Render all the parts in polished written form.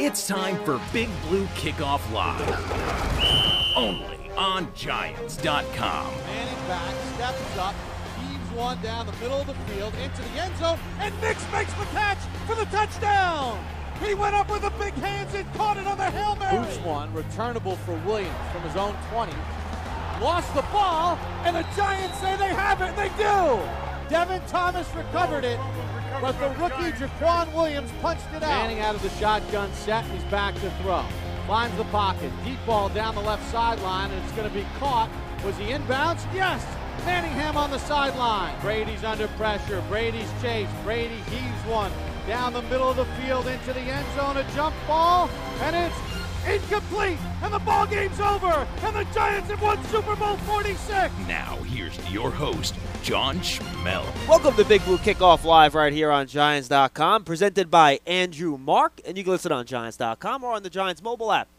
It's time for Big Blue Kickoff Live. Only on Giants.com. Manning back, steps up, heaves one down the middle of the field into the end zone, and Nix makes the catch for the touchdown. He went up with the big hands and caught it on the Hail Mary. Boots one, returnable for Williams from his own 20. Lost the ball, and the Giants say they have it, and they do. Devin Thomas recovered it, but the rookie Jaquan Williams punched it out. Manning out of the shotgun set, he's back to throw. Finds the pocket, deep ball down the left sideline, and it's going to be caught. Was he inbounds? Yes! Manningham on the sideline. Brady's under pressure. Brady's chased. Brady heaves one down the middle of the field into the end zone. A jump ball, and it's incomplete. And the ball game's over. And the Giants have won Super Bowl 46. Now, here's your host, John Schmel. Welcome to Big Blue Kickoff Live right here on Giants.com, presented by Andrew Mark. And you can listen on Giants.com or on the Giants mobile app.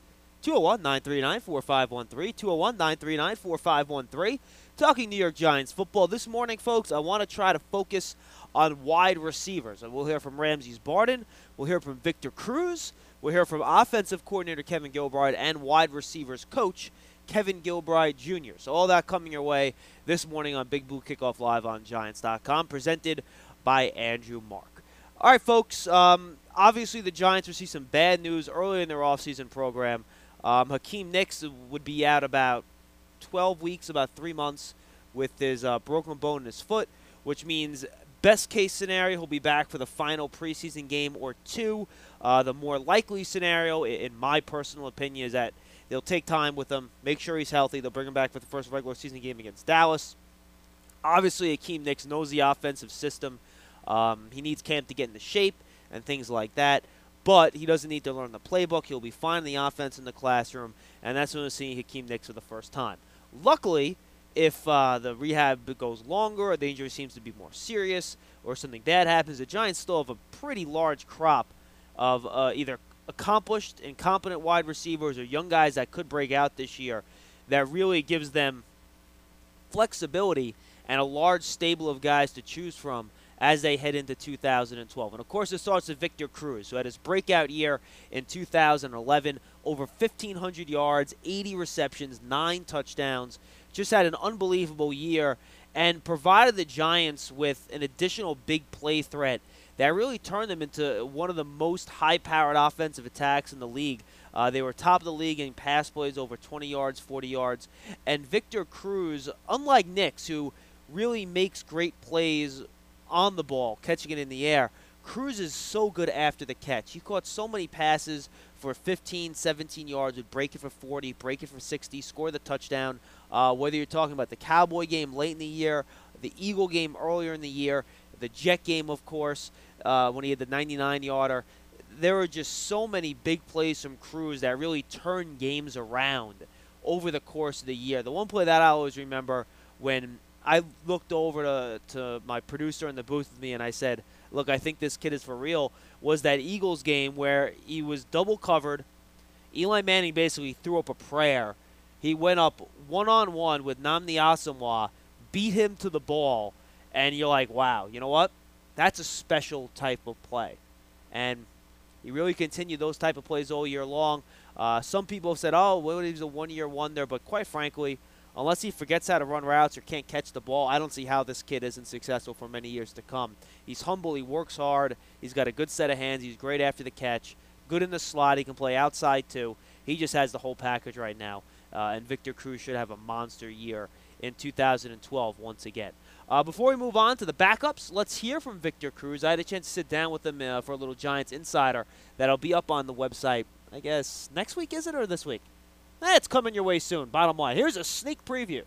201-939-4513, 201-939-4513. Talking New York Giants football this morning, folks. I want to try to focus on wide receivers. And we'll hear from Ramses Barden. We'll hear from Victor Cruz. We'll hear from offensive coordinator Kevin Gilbride and wide receivers coach Kevin Gilbride Jr. So all that coming your way this morning on Big Blue Kickoff Live on Giants.com, presented by Andrew Mark. All right, folks. Obviously, the Giants received some bad news early in their offseason program. Hakeem Nicks would be out about 12 weeks, about 3 months, with his broken bone in his foot, which means best case scenario, he'll be back for the final preseason game or two. The more likely scenario, in my personal opinion, is that they'll take time with him, make sure he's healthy. They'll bring him back for the first regular season game against Dallas. Obviously, Hakeem Nicks knows the offensive system. He needs camp to get into shape and things like that. But he doesn't need to learn the playbook. He'll be fine in the offense in the classroom, and that's when we'll see Hakeem Nicks for the first time. Luckily, if the rehab goes longer or the injury seems to be more serious or something bad happens, the Giants still have a pretty large crop of either accomplished and competent wide receivers or young guys that could break out this year that really gives them flexibility and a large stable of guys to choose from as they head into 2012. And, of course, it starts with Victor Cruz, who had his breakout year in 2011, over 1,500 yards, 80 receptions, 9 touchdowns, just had an unbelievable year and provided the Giants with an additional big play threat that really turned them into one of the most high-powered offensive attacks in the league. They were top of the league in pass plays over 20 yards, 40 yards. And Victor Cruz, unlike Nicks, who really makes great plays on the ball, catching it in the air, Cruz is so good after the catch. He caught so many passes for 15, 17 yards, would break it for 40, break it for 60, score the touchdown. Whether you're talking about the Cowboy game late in the year, the Eagle game earlier in the year, the Jet game, of course, when he had the 99-yarder. There were just so many big plays from Cruz that really turned games around over the course of the year. The one play that I always remember when I looked over to my producer in the booth with me and I said, look, I think this kid is for real, was that Eagles game where he was double covered. Eli Manning basically threw up a prayer. He went up one-on-one with Nnamdi Asomugha, beat him to the ball, and you're like, wow, you know what? That's a special type of play. And he really continued those type of plays all year long. Some people have said, oh, well, he's a one-year wonder, but quite frankly, unless he forgets how to run routes or can't catch the ball, I don't see how this kid isn't successful for many years to come. He's humble. He works hard. He's got a good set of hands. He's great after the catch. Good in the slot. He can play outside, too. He just has the whole package right now. And Victor Cruz should have a monster year in 2012 once again. Before we move on to the backups, let's hear from Victor Cruz. I had a chance to sit down with him for a little Giants Insider that'll be up on the website, I guess, next week, is it, or this week? It's coming your way soon, bottom line. Here's a sneak preview.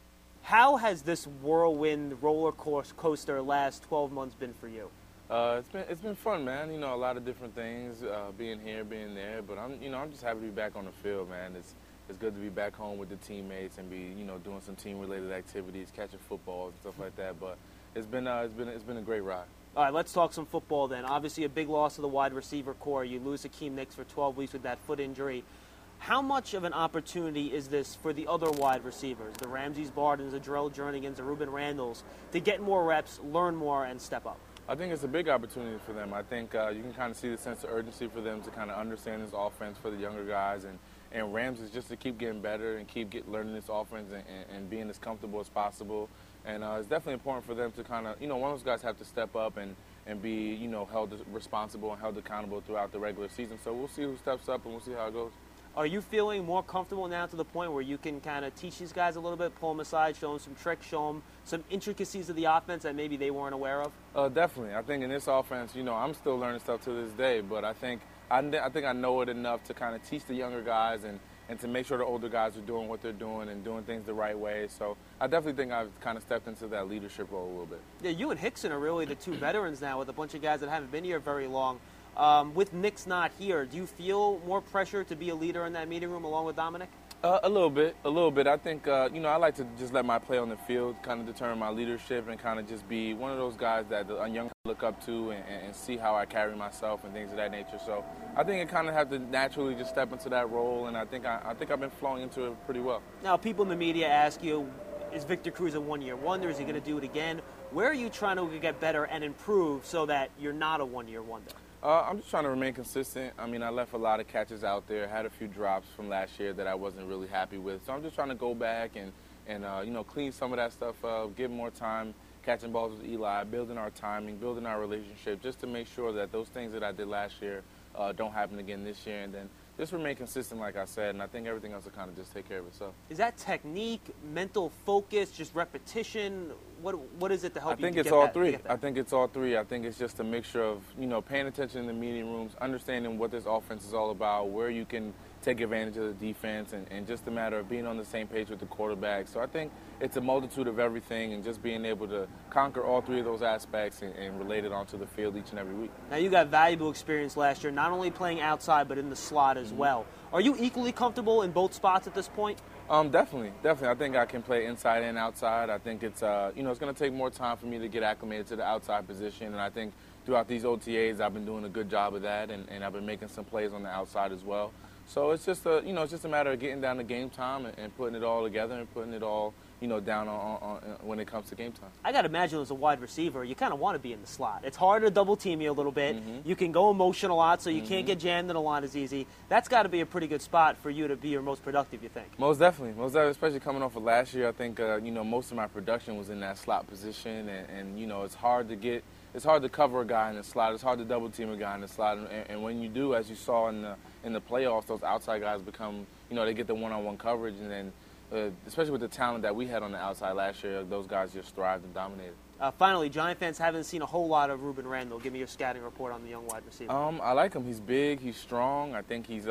How has this whirlwind roller coaster last 12 months been for you? It's been fun, man. You know, a lot of different things, being here, being there. But I'm just happy to be back on the field, man. It's good to be back home with the teammates and be, doing some team-related activities, catching footballs and stuff like that. But it's been a great ride. All right, let's talk some football then. Obviously, a big loss to the wide receiver core. You lose Hakeem Nicks for 12 weeks with that foot injury. How much of an opportunity is this for the other wide receivers, the Ramses Bardens, the Jarrell Jernigan's, the Rueben Randalls, to get more reps, learn more, and step up? I think it's a big opportunity for them. I think you can kind of see the sense of urgency for them to kind of understand this offense for the younger guys. And Rams is just to keep getting better and keep learning this offense and being as comfortable as possible. And it's definitely important for them to kind of, one of those guys have to step up and be, held responsible and held accountable throughout the regular season. So we'll see who steps up and we'll see how it goes. Are you feeling more comfortable now to the point where you can kind of teach these guys a little bit, pull them aside, show them some tricks, show them some intricacies of the offense that maybe they weren't aware of? Definitely. I think in this offense, I'm still learning stuff to this day, but I think I know it enough to kind of teach the younger guys and to make sure the older guys are doing what they're doing and doing things the right way. So I definitely think I've kind of stepped into that leadership role a little bit. Yeah, you and Hickson are really the two veterans now with a bunch of guys that haven't been here very long. With Nick's not here, do you feel more pressure to be a leader in that meeting room along with Dominic? A little bit. I think, I like to just let my play on the field kind of determine my leadership and kind of just be one of those guys that the young look up to and see how I carry myself and things of that nature. So I think I kind of have to naturally just step into that role, and I think I've been flowing into it pretty well. Now, people in the media ask you, is Victor Cruz a one-year wonder? Is he going to do it again? Where are you trying to get better and improve so that you're not a one-year wonder? I'm just trying to remain consistent. I mean, I left a lot of catches out there, had a few drops from last year that I wasn't really happy with. So I'm just trying to go back and clean some of that stuff up, give more time catching balls with Eli, building our timing, building our relationship, just to make sure that those things that I did last year don't happen again this year. And then just remain consistent, like I said, and I think everything else will kind of just take care of itself. Is that technique, mental focus, just repetition? What is it to help you get that? I think it's all three. I think it's all three. I think it's just a mixture of, paying attention in the meeting rooms, understanding what this offense is all about, where you can take advantage of the defense, and just a matter of being on the same page with the quarterback. So I think it's a multitude of everything and just being able to conquer all three of those aspects and relate it onto the field each and every week. Now, you got valuable experience last year, not only playing outside but in the slot as well. Are you equally comfortable in both spots at this point? Definitely. I think I can play inside and outside. I think it's it's going to take more time for me to get acclimated to the outside position, and I think throughout these OTAs I've been doing a good job of that, and I've been making some plays on the outside as well. So it's just a matter of getting down to game time and putting it all together and putting it all down on when it comes to game time. I got to imagine as a wide receiver, you kind of want to be in the slot. It's hard to double team you a little bit. You can go in motion a lot, so you can't get jammed in a line as easy. That's got to be a pretty good spot for you to be your most productive, you think? Most definitely, especially coming off of last year. I think most of my production was in that slot position, and it's hard to get. It's hard to cover a guy in the slot. It's hard to double team a guy in the slot, and when you do, as you saw in the playoffs, those outside guys become, they get the one-on-one coverage, and then especially with the talent that we had on the outside last year, those guys just thrived and dominated. Finally, Giant fans haven't seen a whole lot of Rueben Randle. Give me your scouting report on the young wide receiver. I like him. He's big. He's strong. I think he's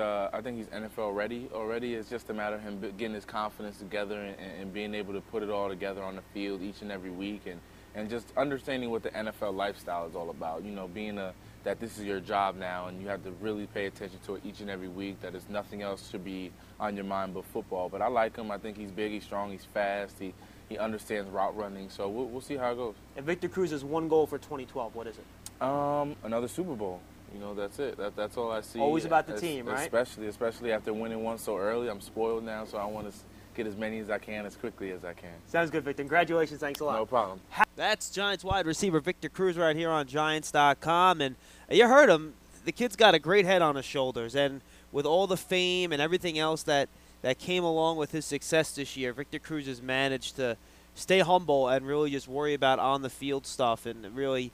NFL ready already. It's just a matter of him getting his confidence together and being able to put it all together on the field each and every week, and just understanding what the NFL lifestyle is all about. Being that this is your job now, and you have to really pay attention to it each and every week, that is nothing else should be on your mind but football. But I like him. I think he's big, he's strong, he's fast, he understands route running. So we'll see how it goes. And Victor Cruz has one goal for 2012. What is it? Another Super Bowl. That's it. That's all I see. Always about the team, right? Especially after winning one so early. I'm spoiled now, so I want to get as many as I can as quickly as I can. Sounds good, Victor. Congratulations. Thanks a lot. No problem. That's Giants wide receiver Victor Cruz right here on Giants.com. And you heard him. The kid's got a great head on his shoulders. And with all the fame and everything else that came along with his success this year, Victor Cruz has managed to stay humble and really just worry about on-the-field stuff. And really,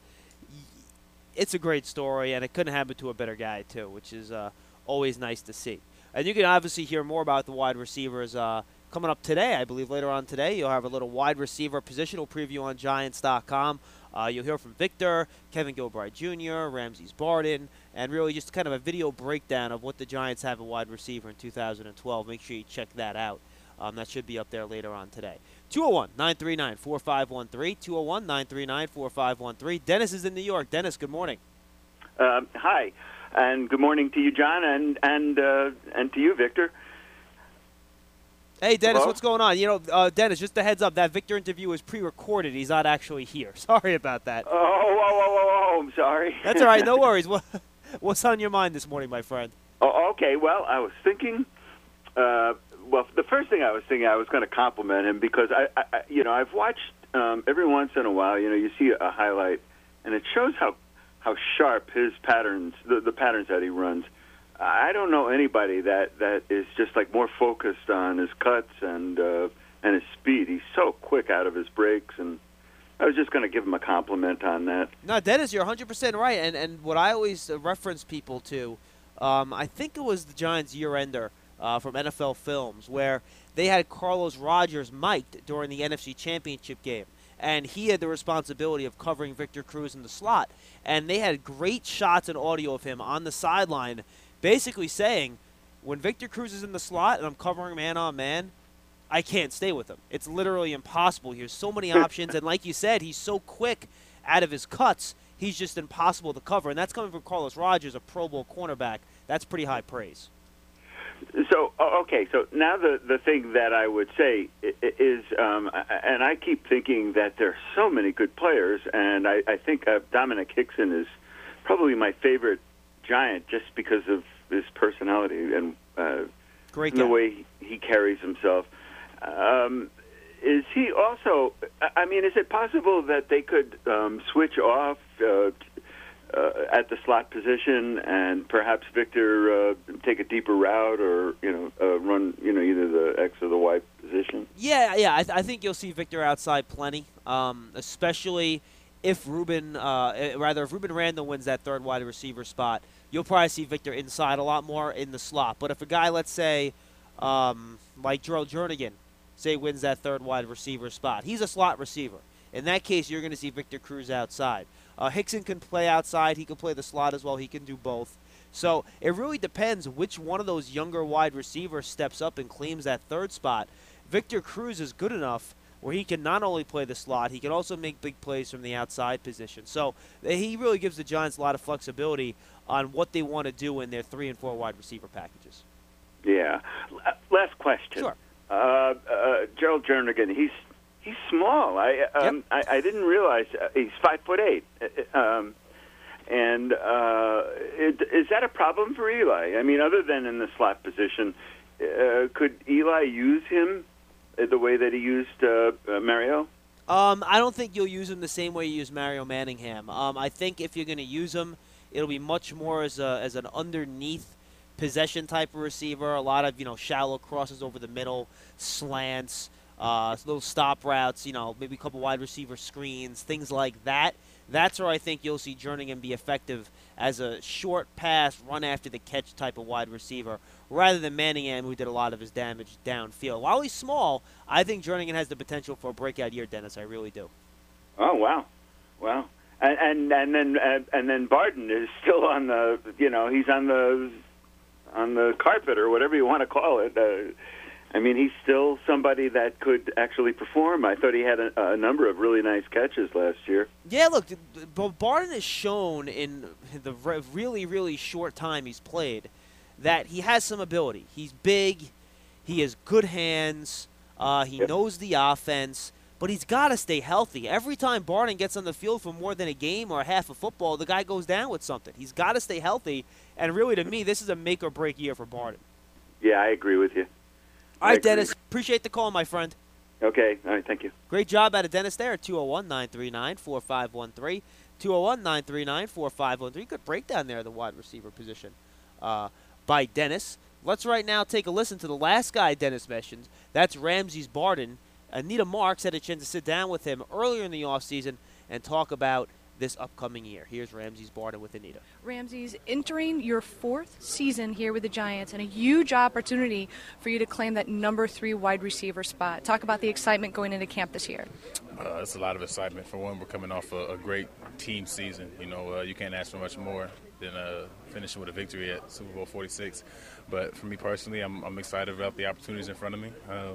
it's a great story, and it couldn't happen to a better guy, too, which is always nice to see. And you can obviously hear more about the wide receivers coming up today. I believe later on today you'll have a little wide receiver positional preview on Giants.com. You'll hear from Victor, Kevin Gilbride Jr., Ramses Barden, and really just kind of a video breakdown of what the Giants have at wide receiver in 2012. Make sure you check that out. That should be up there later on today. 201-939-4513, 201-939-4513. Dennis is in New York. Dennis, good morning. Hi, and good morning to you, John, and to you, Victor. Hey, Dennis, Hello? What's going on? Dennis, just a heads up, that Victor interview is pre-recorded. He's not actually here. Sorry about that. Oh, I'm sorry. That's all right. No worries. What's on your mind this morning, my friend? Oh, okay. Well, I was thinking. The first thing I was thinking, I was going to compliment him because I've watched every once in a while. You see a highlight and it shows how sharp his patterns, the patterns that he runs. I don't know anybody that is just like more focused on his cuts and his speed. He's so quick out of his breaks, and I was just going to give him a compliment on that. No, Dennis, you're 100% right. And what I always reference people to, I think it was the Giants' year-ender from NFL Films, where they had Carlos Rogers mic'd during the NFC Championship game. And he had the responsibility of covering Victor Cruz in the slot. And they had great shots and audio of him on the sideline basically saying, when Victor Cruz is in the slot and I'm covering man-on-man, I can't stay with him. It's literally impossible. He has so many options, and like you said, he's so quick out of his cuts, he's just impossible to cover. And that's coming from Carlos Rogers, a Pro Bowl cornerback. That's pretty high praise. So, okay, so now the thing that I would say is, and I keep thinking that there are so many good players, and I think Dominic Hickson is probably my favorite Giant just because of his personality and Great the way he carries himself. Is he also, I mean, is it possible that they could switch off at the slot position and perhaps Victor take a deeper route or, run, either the X or the Y position? Yeah, I think you'll see Victor outside plenty, especially if Ruben Randall wins that third wide receiver spot. You'll probably see Victor inside a lot more in the slot. But if a guy, let's say, like Gerald Jernigan, say wins that third wide receiver spot, he's a slot receiver. In that case, you're going to see Victor Cruz outside. Hickson can play outside. He can play the slot as well. He can do both. So it really depends which one of those younger wide receivers steps up and claims that third spot. Victor Cruz is good enough where he can not only play the slot, he can also make big plays from the outside position. So he really gives the Giants a lot of flexibility on what they want to do in their 3 and 4 wide receiver packages. Yeah. Last question. Sure. Gerald Jernigan, he's small. I didn't realize he's 5'8". And is that a problem for Eli? I mean, other than in the slot position, could Eli use him the way that he used Mario? I don't think you'll use him the same way you use Mario Manningham. I think if you're going to use him, it'll be much more as an underneath possession type of receiver. A lot of shallow crosses over the middle, slants, little stop routes. Maybe a couple wide receiver screens, things like that. That's where I think you'll see Jernigan be effective as a short pass, run after the catch type of wide receiver, rather than Manningham, who did a lot of his damage downfield. While he's small, I think Jernigan has the potential for a breakout year, Dennis. I really do. Oh, wow. And then Barden is still on the he's on the carpet or whatever you want to call it. I mean, he's still somebody that could actually perform. I thought he had a number of really nice catches last year. Yeah, look, Barden has shown in the really, really short time he's played that he has some ability. He's big. He has good hands. He knows the offense. But he's got to stay healthy. Every time Barden gets on the field for more than a game or half of football, the guy goes down with something. He's got to stay healthy. And really, to me, this is a make-or-break year for Barden. Yeah, I agree with you. All right, Dennis. Appreciate the call, my friend. Okay. All right. Thank you. Great job out of Dennis there. 201-939-4513. 201-939-4513. Good breakdown there of the wide receiver position by Dennis. Let's right now take a listen to the last guy Dennis mentioned. That's Ramses Barden. Anita Marks had a chance to sit down with him earlier in the offseason and talk about this upcoming year. Here's Ramses Barden with Anita. Ramses, entering your 4th season here with the Giants and a huge opportunity for you to claim that number 3 wide receiver spot. Talk about the excitement going into camp this year. It's a lot of excitement. For one, we're coming off a great team season. You can't ask for much more than finishing with a victory at Super Bowl 46. But for me personally, I'm excited about the opportunities in front of me.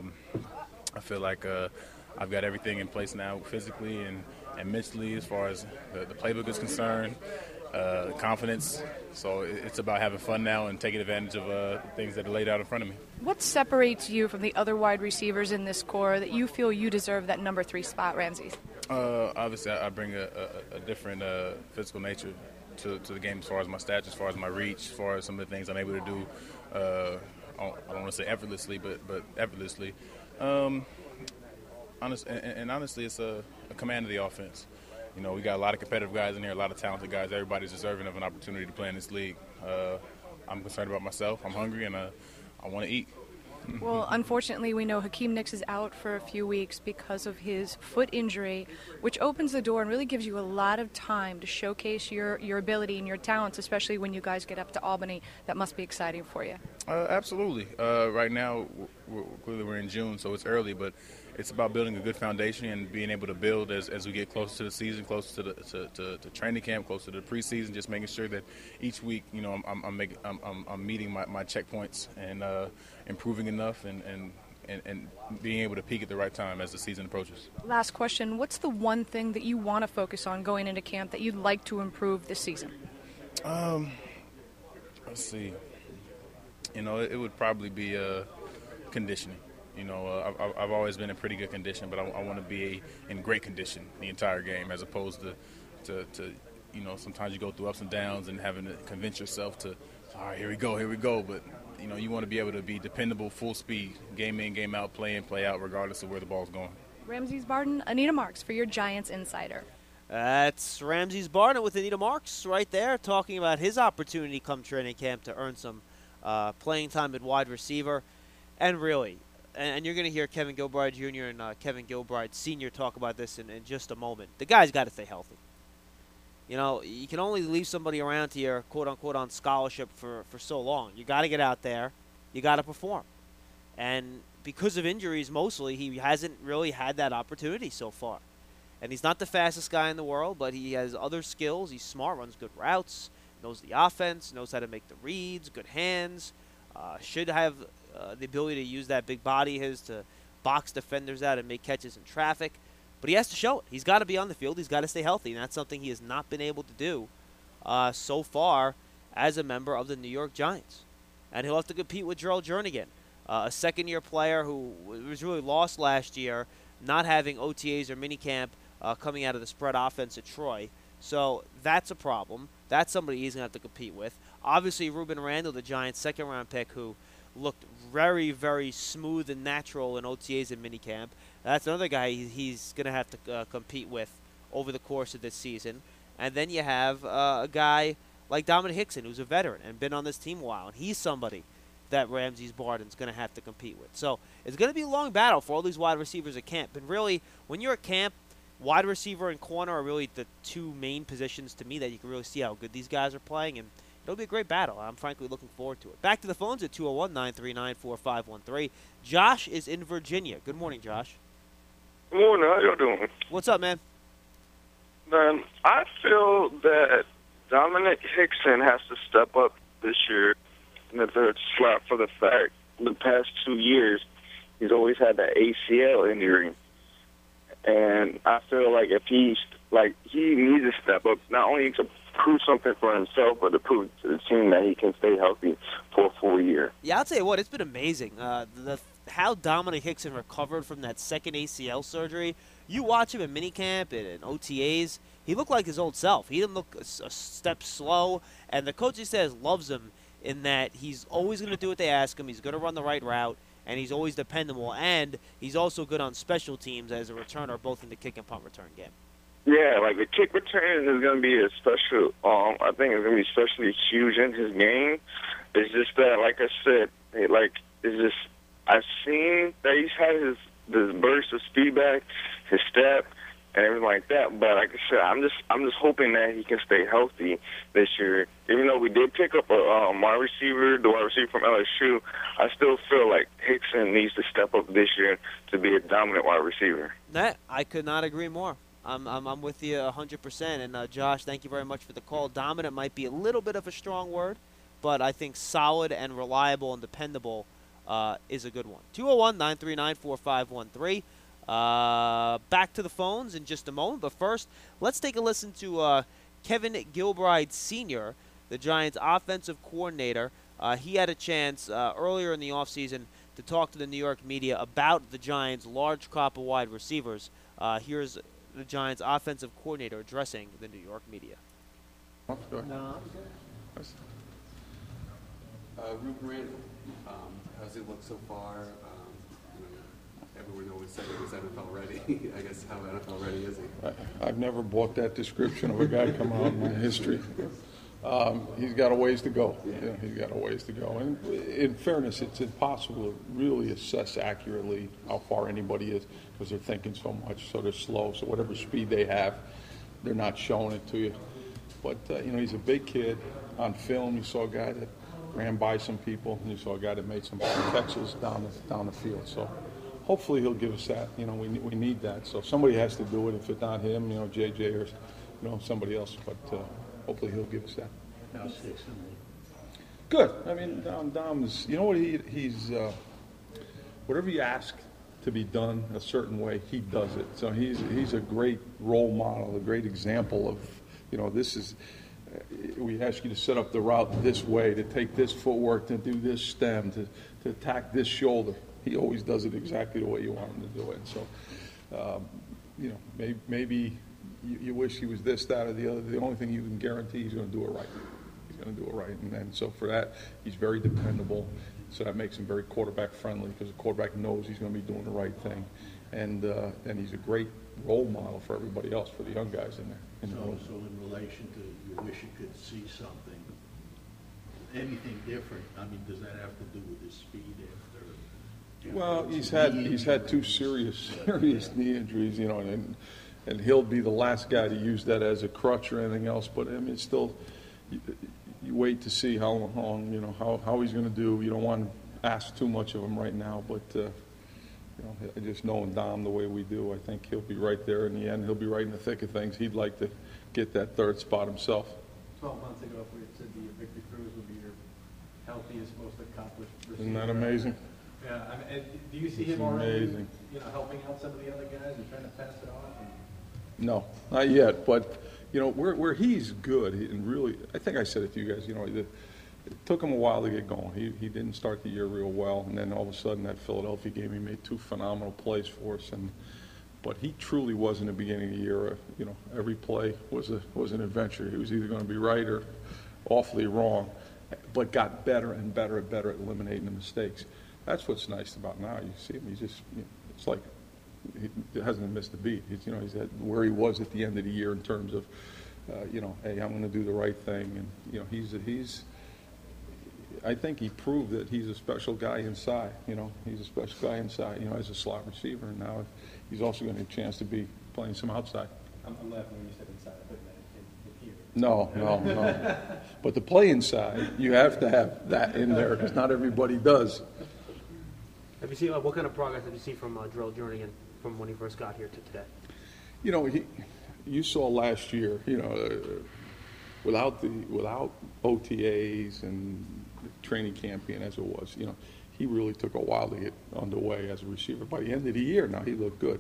I feel like I've got everything in place now physically and mentally as far as the playbook is concerned, confidence. So it's about having fun now and taking advantage of things that are laid out in front of me. What separates you from the other wide receivers in this core that you feel you deserve that number 3 spot, Ramses? Obviously, I bring a different physical nature to the game as far as my stats, as far as my reach, as far as some of the things I'm able to do. I don't want to say effortlessly, but effortlessly. Honestly, it's a command of the offense. You know, we got a lot of competitive guys in here, a lot of talented guys. Everybody's deserving of an opportunity to play in this league. I'm concerned about myself. I'm hungry, and I want to eat. Well, unfortunately, we know Hakeem Nicks is out for a few weeks because of his foot injury, which opens the door and really gives you a lot of time to showcase your ability and your talents, especially when you guys get up to Albany. That must be exciting for you. Absolutely. Right now, clearly we're in June, so it's early, but it's about building a good foundation and being able to build as we get closer to the season, closer to training camp, closer to the preseason. Just making sure that each week, you know, I'm meeting my checkpoints and improving enough and being able to peak at the right time as the season approaches. Last question: what's the one thing that you want to focus on going into camp that you'd like to improve this season? Let's see. You know, it would probably be conditioning. You know, I've always been in pretty good condition, but I want to be in great condition the entire game, as opposed to you know, sometimes you go through ups and downs and having to convince yourself to, all right, here we go. But, you know, you want to be able to be dependable, full speed, game in, game out, play in, play out, regardless of where the ball's going. Ramses Barden, Anita Marks for your Giants Insider. That's Ramses Barden with Anita Marks right there, talking about his opportunity come training camp to earn some playing time at wide receiver. And really, and you're going to hear Kevin Gilbride Jr. and Kevin Gilbride Sr. talk about this in just a moment. The guy's got to stay healthy. You know, you can only leave somebody around here, quote-unquote, on scholarship for so long. You got to get out there. You got to perform. And because of injuries mostly, he hasn't really had that opportunity so far. And he's not the fastest guy in the world, but he has other skills. He's smart, runs good routes, knows the offense, knows how to make the reads, good hands, should have the ability to use that big body of his to box defenders out and make catches in traffic. But he has to show it. He's got to be on the field. He's got to stay healthy, and that's something he has not been able to do so far as a member of the New York Giants. And he'll have to compete with Gerald Jernigan, a second-year player who was really lost last year, not having OTAs or minicamp coming out of the spread offense at Troy. So that's a problem. That's somebody he's going to have to compete with. Obviously, Ruben Randall, the Giants' second-round pick, who looked very, very smooth and natural in OTAs and minicamp. That's another guy he's going to have to compete with over the course of this season. And then you have a guy like Dominic Hickson, who's a veteran and been on this team a while, and he's somebody that Ramses Barden's going to have to compete with. So it's going to be a long battle for all these wide receivers at camp. And really, when you're at camp, wide receiver and corner are really the two main positions to me that you can really see how good these guys are playing. And it'll be a great battle. I'm frankly looking forward to it. Back to the phones at 201-939-4513. Josh is in Virginia. Good morning, Josh. Good morning. How y'all doing? What's up, man? Man, I feel that Dominic Hickson has to step up this year in the third slot for the fact the past 2 years he's always had the ACL injury. And I feel like if he needs to step up, not only to prove something for himself, but to prove to the team that he can stay healthy for a full year. Yeah, I'll tell you what, it's been amazing. How Dominic Hickson recovered from that second ACL surgery. You watch him in minicamp and in OTAs, he looked like his old self. He didn't look a step slow, and the coach, he says, loves him in that he's always going to do what they ask him. He's going to run the right route, and he's always dependable, and he's also good on special teams as a returner, both in the kick and punt return game. Yeah, like the kick return is going to be a special. I think it's going to be especially huge in his game. It's just that, like I said, I've seen that he's had his burst of speed back, his step, and everything like that. But like I said, I'm just hoping that he can stay healthy this year. Even though we did pick up a wide receiver, the wide receiver from LSU, I still feel like Hickson needs to step up this year to be a dominant wide receiver. I could not agree more. I'm with you 100%. And, Josh, thank you very much for the call. Dominant might be a little bit of a strong word, but I think solid and reliable and dependable is a good one. 201-939-4513. Back to the phones in just a moment. But first, let's take a listen to Kevin Gilbride Sr., the Giants' offensive coordinator. He had a chance earlier in the offseason to talk to the New York media about the Giants' large crop of wide receivers. Here's the Giants' offensive coordinator addressing the New York media. Ruben Randall, how's it look so far? everyone always said he was NFL ready. I guess how NFL ready is he? I've never bought that description of a guy coming out in my history. He's got a ways to go. Yeah, he's got a ways to go. And in fairness, it's impossible to really assess accurately how far anybody is because they're thinking so much, so they're slow. So whatever speed they have, they're not showing it to you. But, he's a big kid. On film, you saw a guy that ran by some people, and you saw a guy that made some catches down the field. So hopefully he'll give us that. We need that. So somebody has to do it. If it's not him, JJ or somebody else. But hopefully he'll give us that. Good. I mean, Dom is. You know what he's. Whatever you ask to be done a certain way, he does it. So he's a great role model, a great example of. This is. We ask you to set up the route this way, to take this footwork, to do this stem, to attack this shoulder. He always does it exactly the way you want him to do it. And so, maybe you wish he was this, that, or the other. The only thing you can guarantee he's going to do it right. He's going to do it right. And so for that, he's very dependable. So that makes him very quarterback friendly because the quarterback knows he's going to be doing the right thing. And he's a great role model for everybody else, for the young guys in there. So in relation to you wish you could see something, anything different, I mean, does that have to do with his speed after? Well, he's had two serious knee injuries, and he'll be the last guy to use that as a crutch or anything else. But I mean, it's still, you wait to see how long, how he's going to do. You don't want to ask too much of him right now, but just knowing Dom the way we do, I think he'll be right there in the end. He'll be right in the thick of things. He'd like to get that third spot himself. 12 months ago, if we had said Victor Cruz would be your healthiest, most accomplished receiver. Isn't that amazing? Yeah, I mean, do you see him already, helping out some of the other guys and trying to pass it off? No, not yet. But where he's good, and really, I think I said it to you guys. It took him a while to get going. He didn't start the year real well, and then all of a sudden that Philadelphia game, he made two phenomenal plays for us. But he truly was in the beginning of the year. Every play was an adventure. He was either going to be right or awfully wrong, but got better and better and better at eliminating the mistakes. That's what's nice about now. You see him; he's just it's like he hasn't missed a beat. He's at where he was at the end of the year in terms of hey, I'm going to do the right thing, and he's. I think he proved that he's a special guy inside. He's a special guy inside. As a slot receiver, and now he's also going to get a chance to be playing some outside. I'm laughing when you said inside. I put that in here. No. But to play inside, you have to have that in there because not everybody does. Have you seen what kind of progress have you seen from Darrell Jernigan from when he first got here to today? You saw last year. Without OTAs and training camp being as it was, he really took a while to get underway as a receiver. By the end of the year, now he looked good.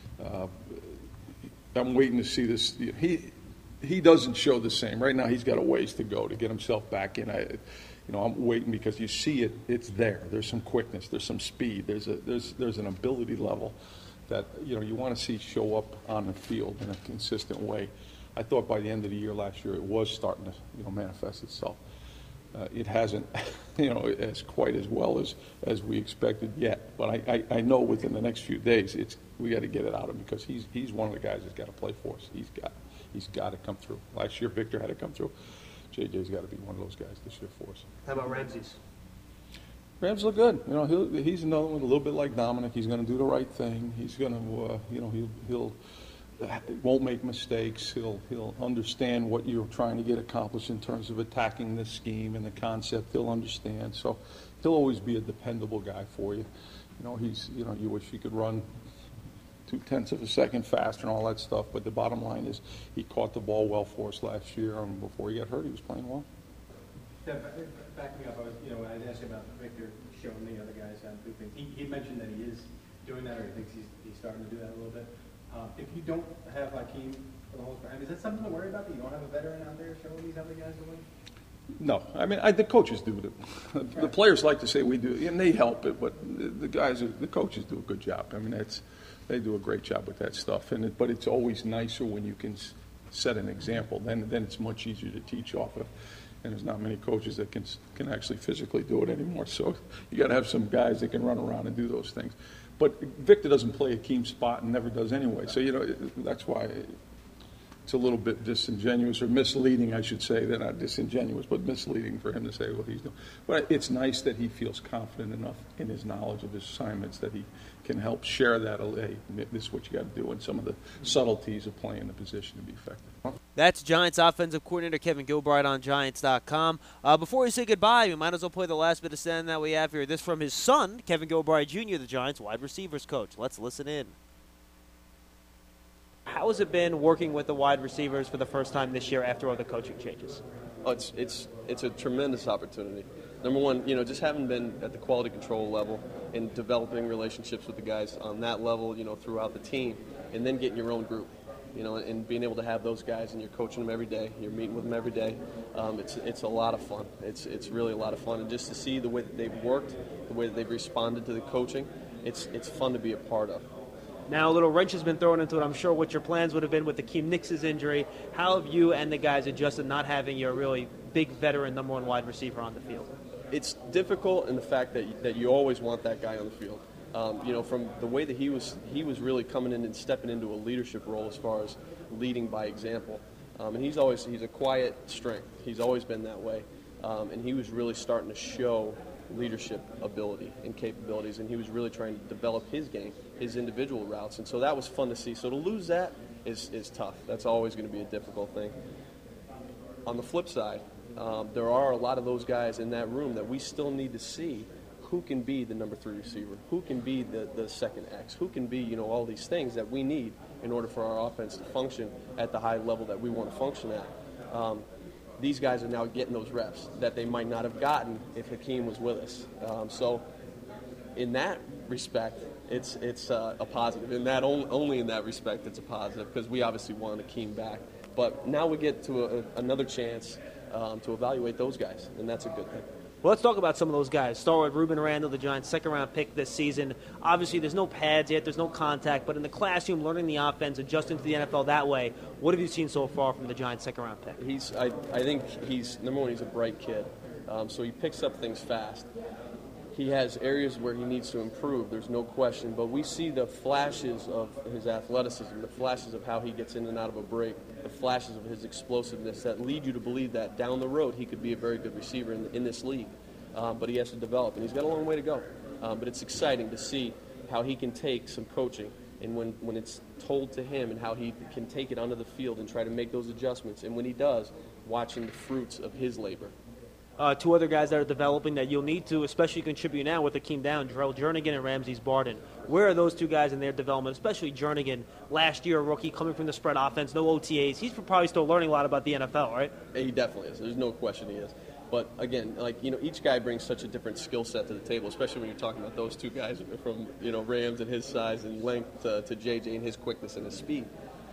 I'm waiting to see this. He doesn't show the same. Right now, he's got a ways to go to get himself back in. I'm waiting because you see it. It's there. There's some quickness. There's some speed. There's an ability level that you want to see show up on the field in a consistent way. I thought by the end of the year last year it was starting to manifest itself. It hasn't as quite as well as we expected yet, but I know within the next few days we got to get it out of him because he's one of the guys that's got to play for us. He's got to come through. Last year Victor had to come through. JJ's got to be one of those guys this year for us. How about Ramses? Rams look good. He's another one a little bit like Dominic. He's going to do the right thing. He's going to he'll won't make mistakes. He'll understand what you're trying to get accomplished in terms of attacking the scheme and the concept. He'll understand. So he'll always be a dependable guy for you. You wish he could run 0.2 of a second faster and all that stuff. But the bottom line is he caught the ball well for us last year. And before he got hurt, he was playing well. Yeah, backing up, I asked you about Victor showing the other guys how to do things. He mentioned that he is doing that, or he thinks he's starting to do that a little bit. If you don't have Hakeem for the whole time, is that something to worry about, that you don't have a veteran out there showing these other guys the way? No. I mean, the coaches do it. The players like to say we do, and they help it, but the coaches do a good job. I mean, they do a great job with that stuff. But it's always nicer when you can set an example. Then it's much easier to teach off of. and there's not many coaches that can actually physically do it anymore. So you got to have some guys that can run around and do those things. But Victor doesn't play Hakeem's spot and never does anyway. So, that's why it's a little bit disingenuous or misleading, I should say. They're not disingenuous, but misleading for him to say what he's doing. But it's nice that he feels confident enough in his knowledge of his assignments that he can help share that, hey, this is what you got to do, and some of the subtleties of playing the position to be effective. That's Giants offensive coordinator Kevin Gilbride on Giants.com. Before we say goodbye, we might as well play the last bit of sound that we have here. This from his son, Kevin Gilbride Jr., the Giants wide receivers coach. Let's listen in. How has it been working with the wide receivers for the first time this year after all the coaching changes? Oh, it's a tremendous opportunity. Number one, just having been at the quality control level and developing relationships with the guys on that level, throughout the team, and then getting your own group, and being able to have those guys and you're coaching them every day, you're meeting with them every day. It's a lot of fun. It's really a lot of fun, and just to see the way that they've worked, the way that they've responded to the coaching, it's fun to be a part of. Now a little wrench has been thrown into it. I'm sure what your plans would have been with Hakeem Nicks' injury. How have you and the guys adjusted not having your really big veteran number one wide receiver on the field? It's difficult in the fact that you always want that guy on the field. From the way that he was really coming in and stepping into a leadership role as far as leading by example. And he's a quiet strength. He's always been that way. And he was really starting to show leadership ability and capabilities, and he was really trying to develop his game, his individual routes, and so that was fun to see. So to lose that is tough. That's always going to be a difficult thing. On the flip side, there are a lot of those guys in that room that we still need to see who can be the number 3 receiver, who can be the second X, who can be all these things that we need in order for our offense to function at the high level that we want to function at. These guys are now getting those reps that they might not have gotten if Hakeem was with us. So in that respect, it's a positive. In that only in that respect, it's a positive because we obviously want Hakeem back. But now we get to another chance to evaluate those guys, and that's a good thing. Well, let's talk about some of those guys. Start with Ruben Randall, the Giants' second-round pick this season. Obviously, there's no pads yet, there's no contact, but in the classroom, learning the offense, adjusting to the NFL that way, what have you seen so far from the Giants' second-round pick? I think number one, he's a bright kid, so he picks up things fast. He has areas where he needs to improve, there's no question, but we see the flashes of his athleticism, the flashes of how he gets in and out of a break, the flashes of his explosiveness that lead you to believe that down the road he could be a very good receiver in this league. But he has to develop, and he's got a long way to go. But it's exciting to see how he can take some coaching, and when it's told to him and how he can take it onto the field and try to make those adjustments, and when he does, watching the fruits of his labor. 2 other guys that are developing that you'll need to especially contribute now with Hakeem down, Drell Jernigan and Ramses Barden. Where are those 2 guys in their development, especially Jernigan, last year a rookie coming from the spread offense, no OTAs. He's probably still learning a lot about the NFL, right? He definitely is. There's no question he is. But again, each guy brings such a different skill set to the table, especially when you're talking about those 2 guys from, Rams and his size and length to JJ and his quickness and his speed.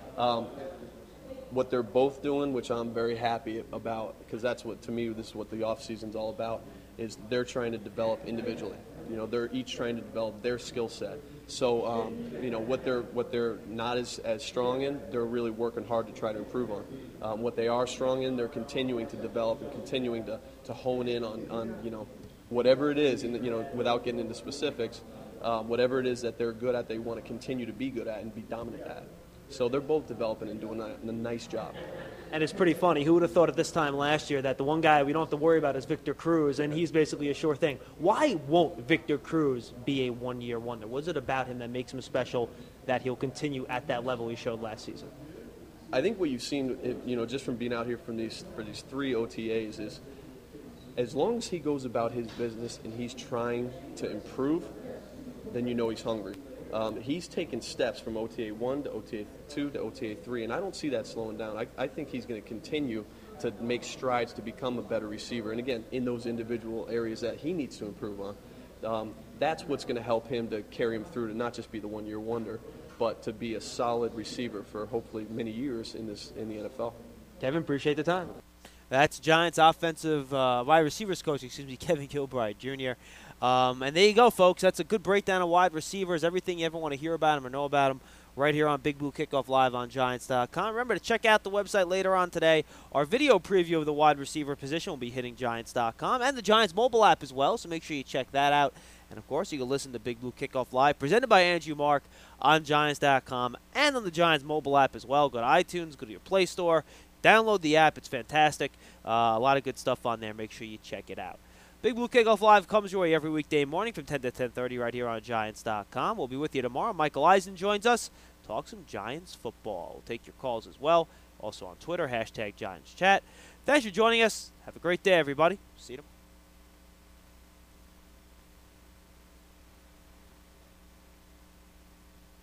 What they're both doing, which I'm very happy about, because that's what, to me, this is what the offseason's all about, is they're trying to develop individually. They're each trying to develop their skill set. So, what they're not as strong in, they're really working hard to try to improve on. What they are strong in, they're continuing to develop and continuing to hone in on whatever it is, and without getting into specifics, whatever it is that they're good at, they want to continue to be good at and be dominant at. So they're both developing and doing a nice job. And it's pretty funny. Who would have thought at this time last year that the one guy we don't have to worry about is Victor Cruz, and he's basically a sure thing. Why won't Victor Cruz be a one-year wonder? What is it about him that makes him special that he'll continue at that level he showed last season? I think what you've seen, just from being out here for these 3 OTAs is as long as he goes about his business and he's trying to improve, then he's hungry. He's taken steps from OTA 1 to OTA 2 to OTA 3, and I don't see that slowing down. I think he's going to continue to make strides to become a better receiver, and again, in those individual areas that he needs to improve on. That's what's going to help him to carry him through to not just be the one-year wonder, but to be a solid receiver for hopefully many years in the NFL. Kevin, appreciate the time. That's Giants offensive wide receivers coach, Kevin Gilbride Jr. And there you go, folks. That's a good breakdown of wide receivers, everything you ever want to hear about them or know about them. right here on Big Blue Kickoff Live on Giants.com. Remember to check out the website later on today. Our video preview of the wide receiver position will be hitting Giants.com and the Giants mobile app as well, so make sure you check that out. And, of course, you can listen to Big Blue Kickoff Live, presented by Andrew Mark on Giants.com and on the Giants mobile app as well. Go to iTunes, go to your Play Store, download the app. It's fantastic. A lot of good stuff on there. Make sure you check it out. Big Blue Kickoff Live comes your way every weekday morning from 10 to 10:30 right here on Giants.com. We'll be with you tomorrow. Michael Eisen joins us. Talk some Giants football. We'll take your calls as well. Also on Twitter, #GiantsChat. Thanks for joining us. Have a great day, everybody. See you tomorrow.